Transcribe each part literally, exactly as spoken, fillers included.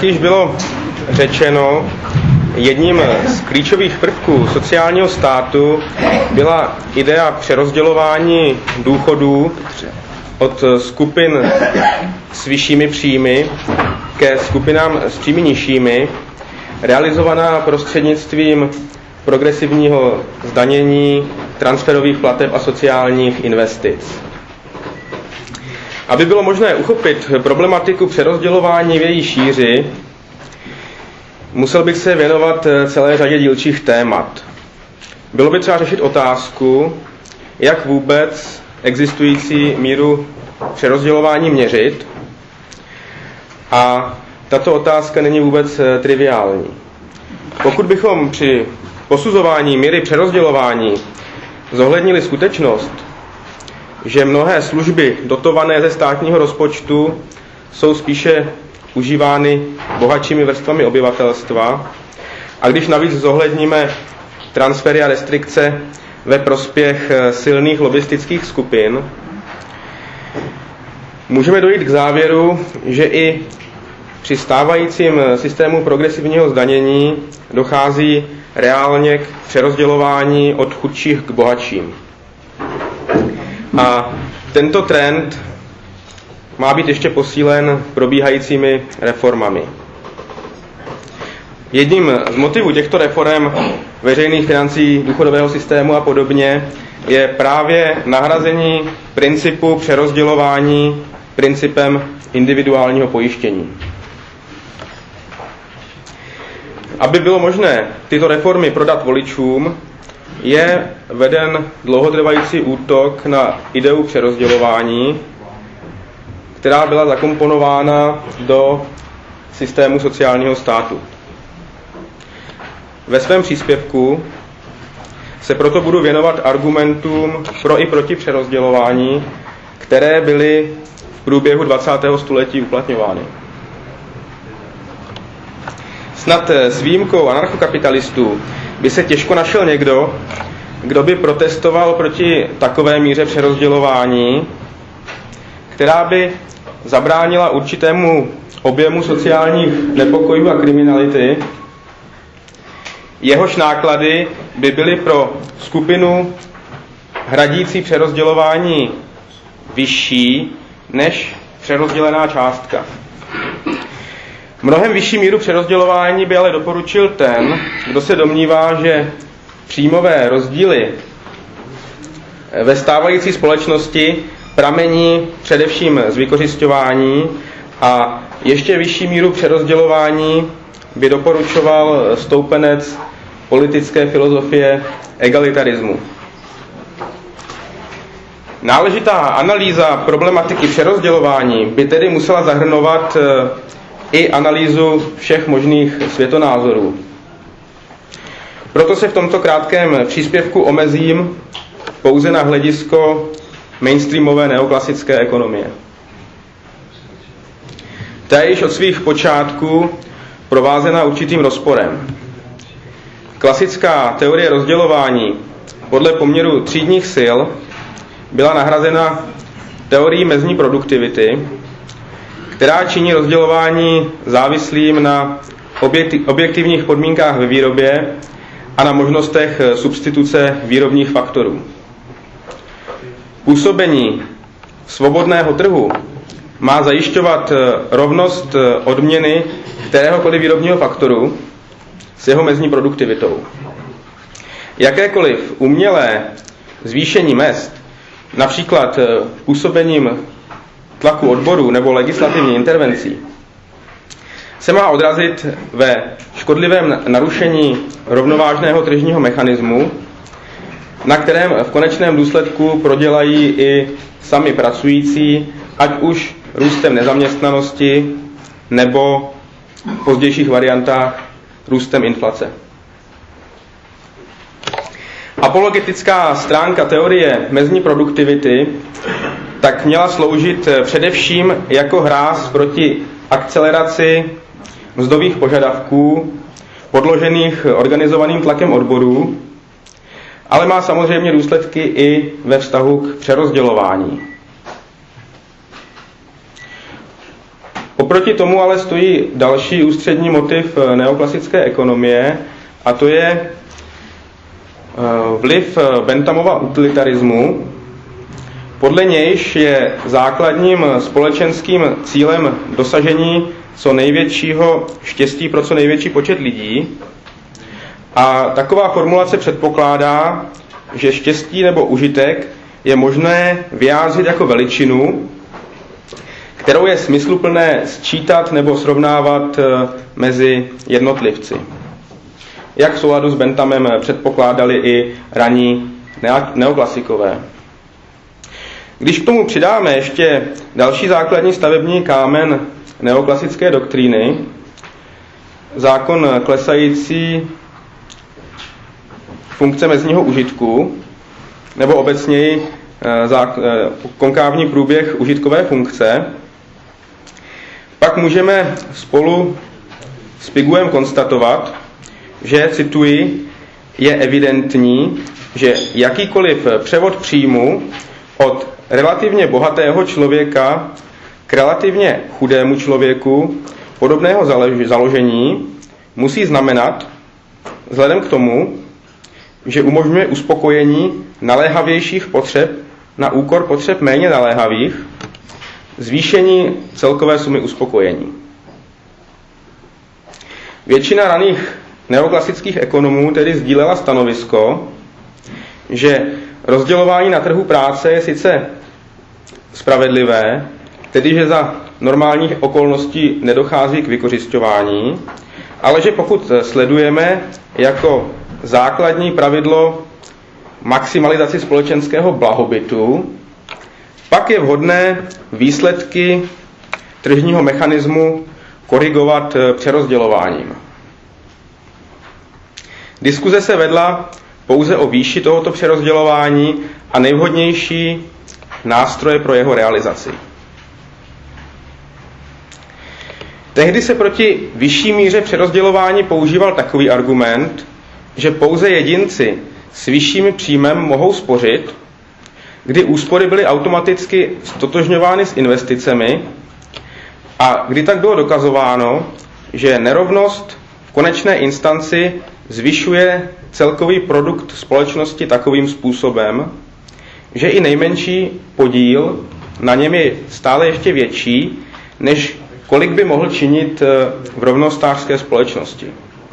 Jak již bylo řečeno, jedním z klíčových prvků sociálního státu byla idea přerozdělování důchodů od skupin s vyššími příjmy ke skupinám s příjmy nižšími, realizovaná prostřednictvím progresivního zdanění, transferových plateb a sociálních investic. Aby bylo možné uchopit problematiku přerozdělování v její šíři, musel bych se věnovat celé řadě dílčích témat. Bylo by třeba řešit otázku, jak vůbec existující míru přerozdělování měřit, a tato otázka není vůbec triviální. Pokud bychom při posuzování míry přerozdělování zohlednili skutečnost, že mnohé služby dotované ze státního rozpočtu jsou spíše užívány bohatšími vrstvami obyvatelstva, a když navíc zohledníme transfery a restrikce ve prospěch silných lobistických skupin, můžeme dojít k závěru, že i při stávajícím systému progresivního zdanění dochází reálně k přerozdělování od chudších k bohatším. A tento trend má být ještě posílen probíhajícími reformami. Jedním z motivů těchto reform veřejných financí, důchodového systému a podobně je právě nahrazení principu přerozdělování principem individuálního pojištění. Aby bylo možné tyto reformy prodat voličům, je veden dlouhotrvající útok na ideu přerozdělování, která byla zakomponována do systému sociálního státu. Ve svém příspěvku se proto budu věnovat argumentům pro i proti přerozdělování, které byly v průběhu dvacátého století uplatňovány. Snad s výjimkou anarchokapitalistů by se těžko našel někdo, kdo by protestoval proti takové míře přerozdělování, která by zabránila určitému objemu sociálních nepokojů a kriminality, jehož náklady by byly pro skupinu hradící přerozdělování vyšší než přerozdělená částka. Mnohem vyšší míru přerozdělování by ale doporučil ten, kdo se domnívá, že příjmové rozdíly ve stávající společnosti pramení především z vykořisťování, a ještě vyšší míru přerozdělování by doporučoval stoupenec politické filozofie egalitarismu. Náležitá analýza problematiky přerozdělování by tedy musela zahrnovat i analýzu všech možných světonázorů. Proto se v tomto krátkém příspěvku omezím pouze na hledisko mainstreamové neoklasické ekonomie. Ta je již od svých počátků provázena určitým rozporem. Klasická teorie rozdělování podle poměru třídních sil byla nahrazena teorií mezní produktivity, která činí rozdělování závislým na objektivních podmínkách ve výrobě a na možnostech substituce výrobních faktorů. Působení svobodného trhu má zajišťovat rovnost odměny kteréhokoliv výrobního faktoru s jeho mezní produktivitou. Jakékoliv umělé zvýšení mezd, například působením tlaku odborů nebo legislativní intervencí, se má odrazit ve škodlivém narušení rovnovážného tržního mechanismu, na kterém v konečném důsledku prodělají i sami pracující, ať už růstem nezaměstnanosti nebo v pozdějších variantách růstem inflace. Apologetická stránka teorie mezní produktivity tak měla sloužit především jako hráz proti akceleraci mzdových požadavků podložených organizovaným tlakem odborů, ale má samozřejmě důsledky i ve vztahu k přerozdělování. Oproti tomu ale stojí další ústřední motiv neoklasické ekonomie, a to je vliv Benthamova utilitarismu, podle nějž je základním společenským cílem dosažení co největšího štěstí pro co největší počet lidí. A taková formulace předpokládá, že štěstí nebo užitek je možné vyjádřit jako veličinu, kterou je smysluplné sčítat nebo srovnávat mezi jednotlivci. Jak v souladu s Benthamem předpokládali i raní neoklasikové. Když k tomu přidáme ještě další základní stavební kámen neoklasické doktríny, zákon klesající funkce mezního užitku, nebo obecněji konkávní průběh užitkové funkce, pak můžeme spolu s Piguem konstatovat, že, cituji, je evidentní, že jakýkoliv převod příjmu od relativně bohatého člověka k relativně chudému člověku podobného založení musí znamenat, vzhledem k tomu, že umožňuje uspokojení naléhavějších potřeb na úkor potřeb méně naléhavých, zvýšení celkové sumy uspokojení. Většina raných neoklasických ekonomů tedy sdílela stanovisko, že rozdělování na trhu práce je sice spravedlivé, tedy že za normálních okolností nedochází k vykořisťování, ale že pokud sledujeme jako základní pravidlo maximalizaci společenského blahobytu, pak je vhodné výsledky tržního mechanismu korigovat přerozdělováním. Diskuze se vedla pouze o výši tohoto přerozdělování a nejvhodnější nástroje pro jeho realizaci. Tehdy se proti vyšší míře přerozdělování používal takový argument, že pouze jedinci s vyšším příjmem mohou spořit, kdy úspory byly automaticky stotožňovány s investicemi a kdy tak bylo dokazováno, že nerovnost v konečné instanci zvyšuje celkový produkt společnosti takovým způsobem, že i nejmenší podíl na něm je stále ještě větší, než kolik by mohl činit v rovnostářské společnosti.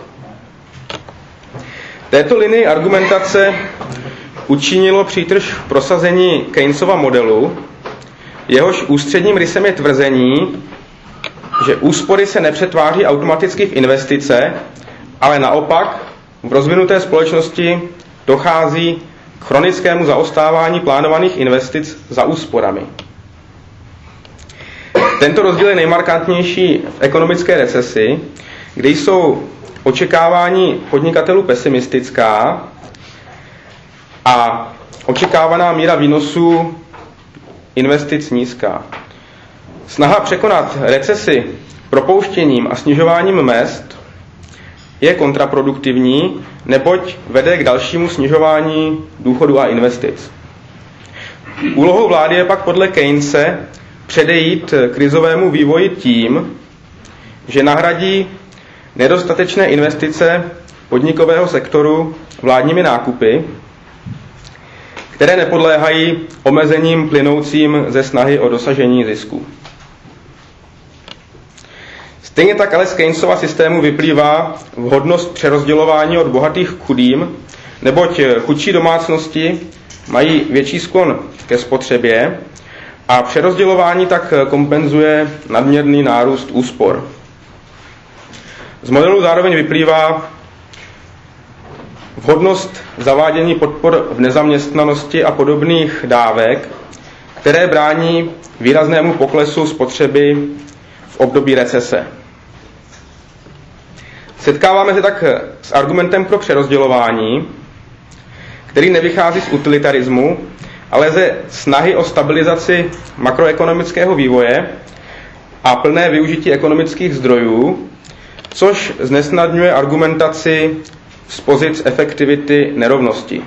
Této linii argumentace učinilo přítrž prosazení Keynesova modelu, jehož ústředním rysem je tvrzení, že úspory se nepřetváří automaticky v investice, ale naopak v rozvinuté společnosti dochází k chronickému zaostávání plánovaných investic za úsporami. Tento rozdíl je nejmarkantnější v ekonomické recesi, kde jsou očekávání podnikatelů pesimistická a očekávaná míra výnosů investic nízká. Snaha překonat recesi propouštěním a snižováním mezd je kontraproduktivní, neboť vede k dalšímu snižování důchodu a investic. Úlohou vlády je pak podle Keynese předejít krizovému vývoji tím, že nahradí nedostatečné investice podnikového sektoru vládními nákupy, které nepodléhají omezením plynoucím ze snahy o dosažení zisku. Stejně tak ale z Keynesova systému vyplývá vhodnost přerozdělování od bohatých k chudým, neboť chudší domácnosti mají větší sklon ke spotřebě a přerozdělování tak kompenzuje nadměrný nárůst úspor. Z modelu zároveň vyplývá vhodnost zavádění podpor v nezaměstnanosti a podobných dávek, které brání výraznému poklesu spotřeby v období recese. Setkáváme se tak s argumentem pro přerozdělování, který nevychází z utilitarismu, ale ze snahy o stabilizaci makroekonomického vývoje a plné využití ekonomických zdrojů, což znesnadňuje argumentaci z pozic efektivity nerovnosti.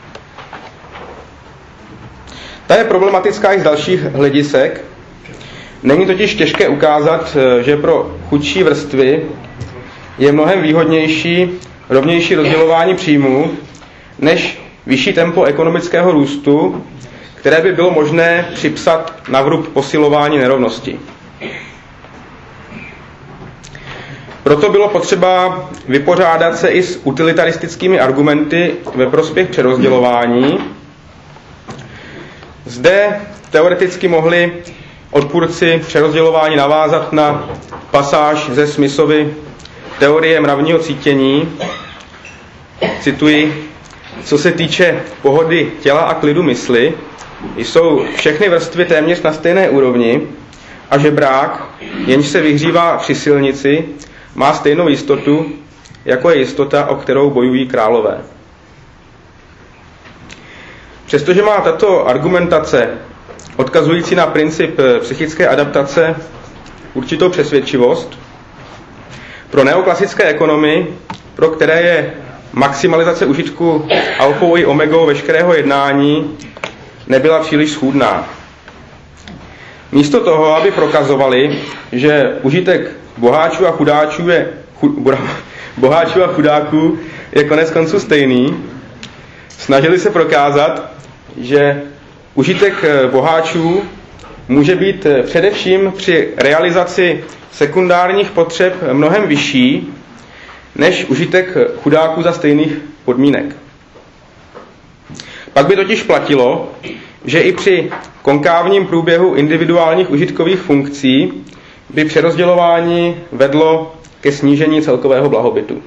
Ta je problematická i z dalších hledisek, Není totiž těžké ukázat, že pro chudší vrstvy je mnohem výhodnější rovnější rozdělování příjmů než vyšší tempo ekonomického růstu, které by bylo možné připsat na vrub posilování nerovnosti. Proto bylo potřeba vypořádat se i s utilitaristickými argumenty ve prospěch přerozdělování. Zde teoreticky mohli odpůrci přerozdělování navázat na pasáž ze Smithovy teorie mravního cítění. Cituji: co se týče pohody těla a klidu mysli, jsou všechny vrstvy téměř na stejné úrovni a žebrák, jenž se vyhřívá při silnici, má stejnou jistotu, jako je jistota, o kterou bojují králové. Přestože má tato argumentace, odkazující na princip psychické adaptace, určitou přesvědčivost, pro neoklasické ekonomy, pro které je maximalizace užitku alfou i omegou veškerého jednání, nebyla příliš schůdná. Místo toho, aby prokazovali, že užitek boháčů a chudáčů je, boháčů a chudáků je konec konců stejný, snažili se prokázat, že užitek boháčů může být především při realizaci sekundárních potřeb mnohem vyšší než užitek chudáků za stejných podmínek. Pak by totiž platilo, že i při konkávním průběhu individuálních užitkových funkcí by přerozdělování vedlo ke snížení celkového blahobytu.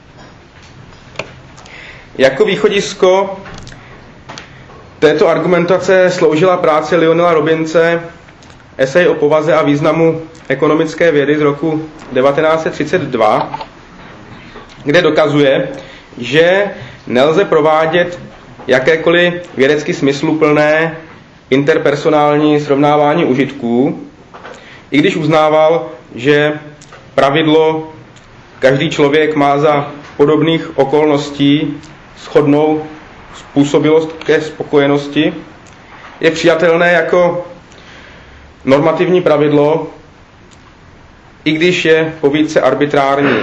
Jako východisko této argumentace sloužila práce Lionela Robinse, esej o povaze a významu ekonomické vědy z roku devatenáct set třicet dva, kde dokazuje, že nelze provádět jakékoliv vědecky smysluplné interpersonální srovnávání užitků, i když uznával, že pravidlo každý člověk má za podobných okolností shodnou způsobilost ke spokojenosti, je přijatelné jako normativní pravidlo, i když je povídce arbitrární.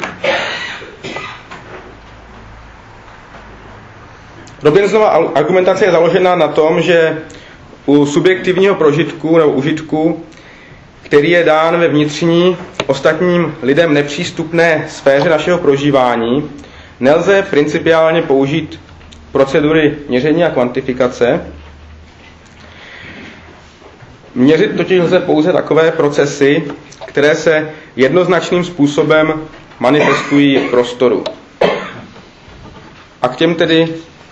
Robinsonova argumentace je založena na tom, že u subjektivního prožitku nebo užitku, který je dán ve vnitřní, ostatním lidem nepřístupné sféře našeho prožívání, nelze principiálně použít procedury měření a kvantifikace. Měřit totiž lze pouze takové procesy, které se jednoznačným způsobem manifestují v prostoru. A k těm tedy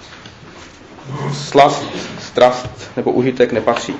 slast, strast nebo užitek nepatří.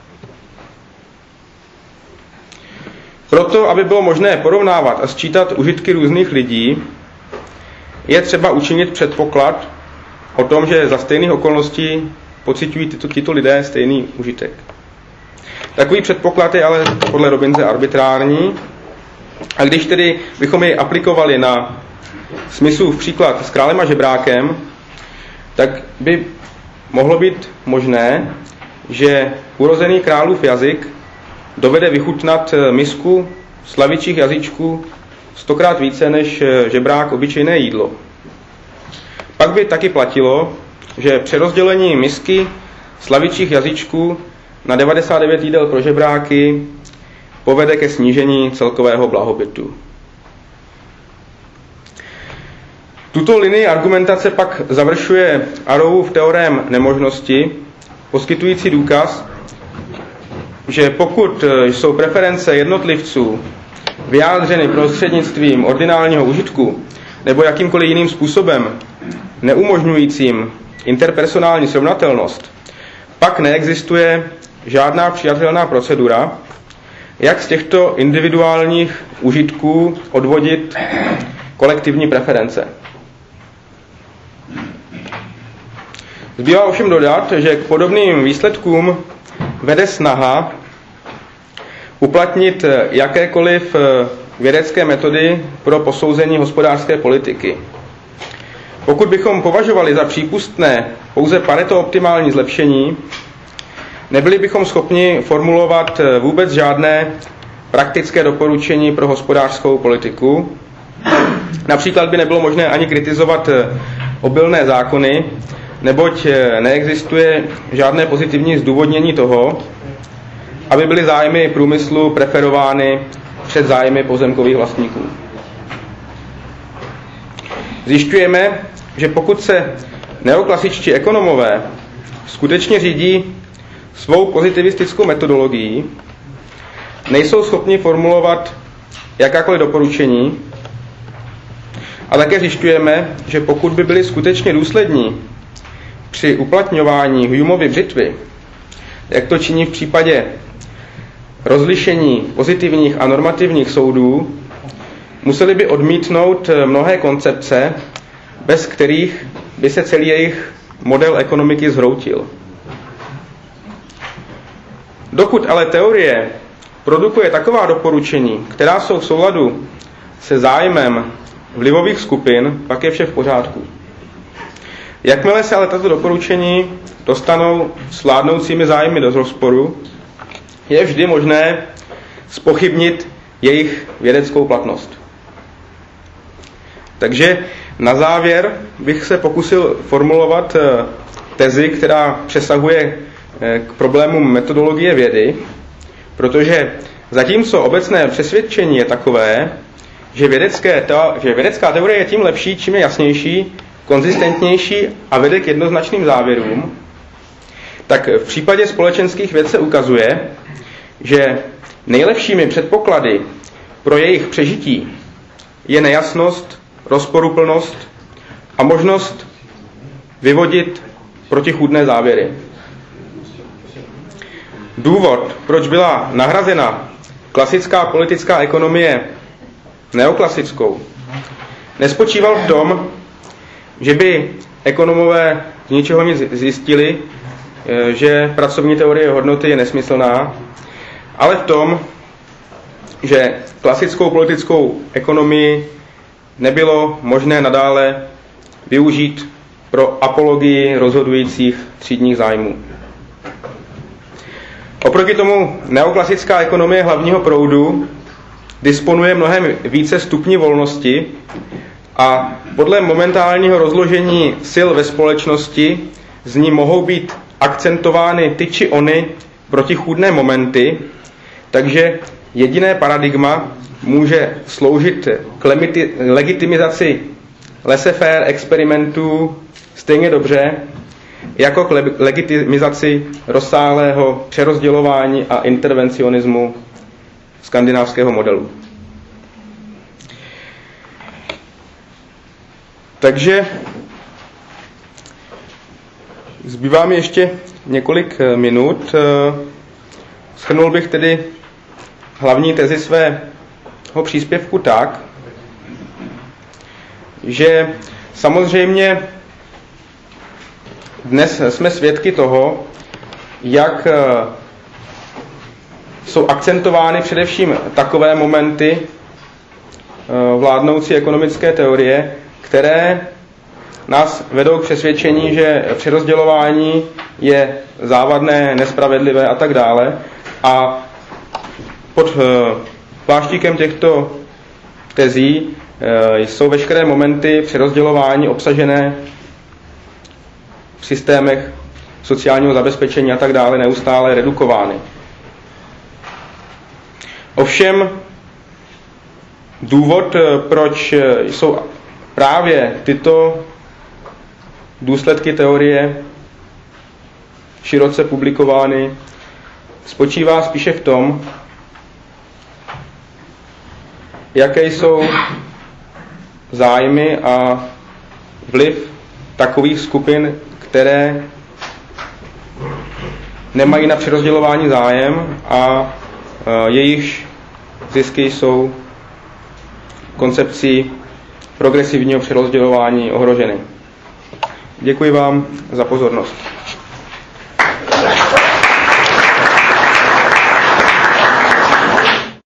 Proto, aby bylo možné porovnávat a sčítat užitky různých lidí, je třeba učinit předpoklad o tom, že za stejných okolností pociťují tyto, tyto lidé stejný užitek. Takový předpoklad je ale podle Robinse arbitrární, a když tedy bychom ji aplikovali na Smithův příklad s králem a žebrákem, tak by mohlo být možné, že urozený králův jazyk dovede vychutnat misku slavičích jazyčků stokrát více než žebrák obyčejné jídlo. Pak by taky platilo, že přerozdělení misky slavičích jazyčků na devadesát devět jídel pro žebráky povede ke snížení celkového blahobytu. Tuto linii argumentace pak završuje Arrowův teorém nemožnosti, poskytující důkaz, že pokud jsou preference jednotlivců vyjádřeny prostřednictvím ordinálního užitku nebo jakýmkoliv jiným způsobem neumožňujícím interpersonální srovnatelnost, pak neexistuje žádná přijatelná procedura, jak z těchto individuálních užitků odvodit kolektivní preference. Zbývá ovšem dodat, že k podobným výsledkům vede snaha uplatnit jakékoliv vědecké metody pro posouzení hospodářské politiky. Pokud bychom považovali za přípustné pouze Pareto optimální zlepšení, nebyli bychom schopni formulovat vůbec žádné praktické doporučení pro hospodářskou politiku. Například by nebylo možné ani kritizovat obilné zákony, neboť neexistuje žádné pozitivní zdůvodnění toho, aby byly zájmy průmyslu preferovány před zájmy pozemkových vlastníků. Zjišťujeme, že pokud se neoklasičtí ekonomové skutečně řídí svou pozitivistickou metodologií, nejsou schopni formulovat jakákoliv doporučení, a také zjišťujeme, že pokud by byli skutečně důslední při uplatňování Humeovy břitvy, jak to činí v případě rozlišení pozitivních a normativních soudů, museli by odmítnout mnohé koncepce, bez kterých by se celý jejich model ekonomiky zhroutil. Dokud ale teorie produkuje taková doporučení, která jsou v souladu se zájmem vlivových skupin, pak je vše v pořádku. Jakmile se ale tato doporučení dostanou s vládnoucími zájmy do rozporu, je vždy možné zpochybnit jejich vědeckou platnost. Takže na závěr bych se pokusil formulovat tezi, která přesahuje k problémům metodologie vědy, protože zatímco obecné přesvědčení je takové, že, vědecké, že vědecká teorie je tím lepší, čím je jasnější, konzistentnější a vede k jednoznačným závěrům, tak v případě společenských věd se ukazuje, že nejlepšími předpoklady pro jejich přežití je nejasnost, rozporuplnost a možnost vyvodit protichůdné závěry. Důvod, proč byla nahrazena klasická politická ekonomie neoklasickou, nespočíval v tom, že by ekonomové z ničeho nic zjistili, že pracovní teorie hodnoty je nesmyslná, ale v tom, že klasickou politickou ekonomii nebylo možné nadále využít pro apologii rozhodujících třídních zájmů. Oproti tomu neoklasická ekonomie hlavního proudu disponuje mnohem více stupni volnosti a podle momentálního rozložení sil ve společnosti z ní mohou být akcentovány ty či ony protichůdné momenty, takže jediné paradigma může sloužit k legitimizaci laissez-faire experimentů stejně dobře jako k legitimizaci rozsáhlého přerozdělování a intervencionismu skandinávského modelu. Takže zbývá mi ještě několik minut. Shrnul bych tedy hlavní tezi svého příspěvku tak, že samozřejmě dnes jsme svědky toho, jak jsou akcentovány především takové momenty vládnoucí ekonomické teorie, které nás vedou k přesvědčení, že přerozdělování je závadné, nespravedlivé a tak dále. A pod pláštíkem těchto tezí jsou veškeré momenty přerozdělování obsažené v systémech sociálního zabezpečení a tak dále neustále redukovány. Ovšem důvod, proč jsou právě tyto důsledky teorie široce publikovány, spočívá spíše v tom, jaké jsou zájmy a vliv takových skupin, které nemají na přerozdělování zájem a jejichž zisky jsou koncepcí progresivního přerozdělování ohroženy. Děkuji vám za pozornost.